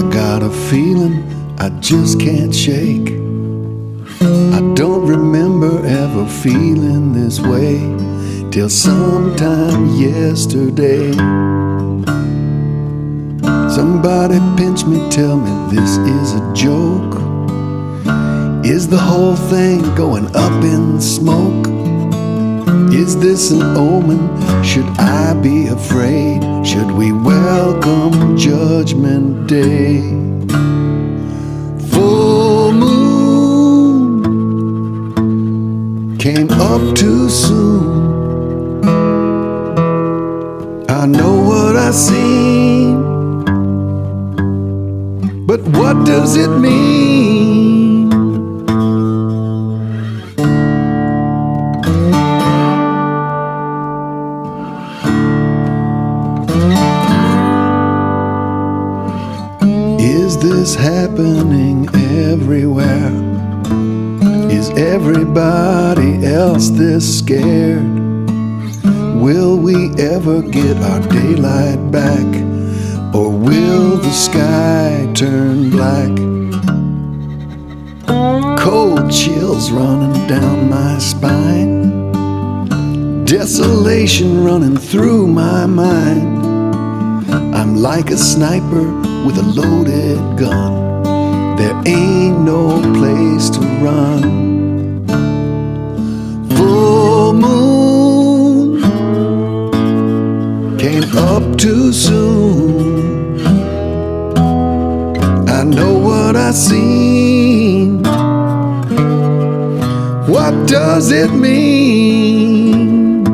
got a feeling I just can't shake. I don't remember ever feeling this way till sometime yesterday. Somebody pinch me, tell me this is a joke. Is the whole thing going up in smoke? Is this an omen? Should I be afraid? Should we welcome Judgment Day? Full moon came up too soon. I know what I seen, but what does it mean? Is this happening everywhere? Is everybody else this scared? Will we ever get our daylight back? Or will the sky turn black? Cold chills running down my spine, desolation running through my mind. I'm like a sniper with a loaded gun. There ain't no place to run. Full moon came up too soon. I know what I seen. What does it mean?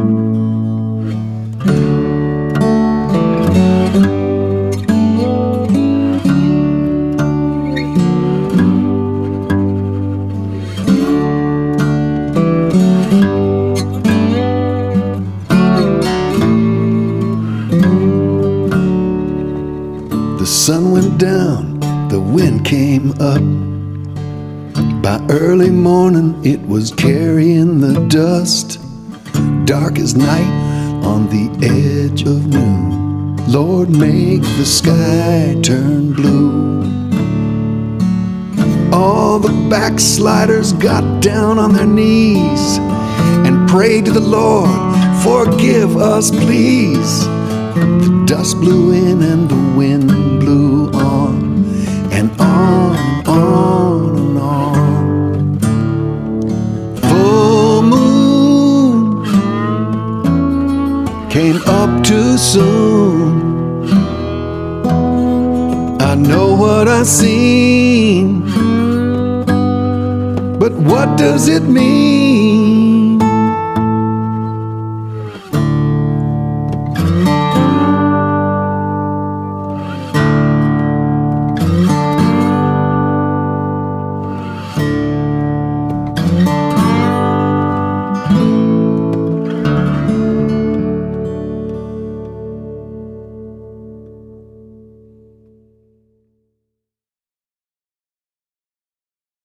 The sun went down, the wind came up. By early morning it was carrying the dust. Dark as night on the edge of noon. Lord, make the sky turn blue. All the backsliders got down on their knees and prayed to the Lord, forgive us please. The dust blew in and the wind blew on and on and on and on. Full moon came up too soon. I know what I seen, but what does it mean?